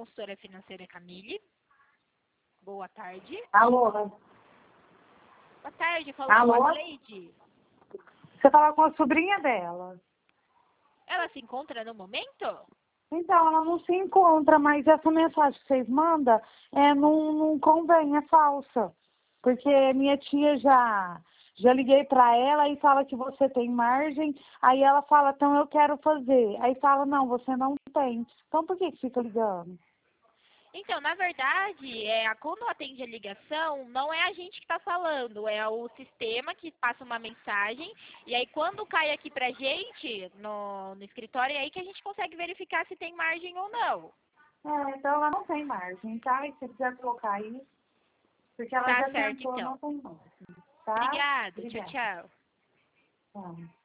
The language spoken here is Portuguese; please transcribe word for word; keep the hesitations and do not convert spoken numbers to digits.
consultora financeira Camille. Boa tarde. Alô? Boa tarde, falou Alô? com a Leide. Você fala com a sobrinha dela. Ela se encontra no momento? Então, ela não se encontra, mas essa mensagem que vocês mandam é, não, não convém, é falsa. Porque minha tia já, já liguei para ela e fala que você tem margem, aí ela fala, então eu quero fazer. Aí fala, não, você não tem. Então por que que fica ligando? Então, na verdade, é, quando atende a ligação, não é a gente que está falando, é o sistema que passa uma mensagem, e aí quando cai aqui pra gente, no, no escritório, é aí que a gente consegue verificar se tem margem ou não. É, então ela não tem margem, tá? E se você quiser colocar aí, porque ela Tá já certo, tentou, então. não tem margem, tá? Obrigada, tchau, Obrigada. tchau. Tá.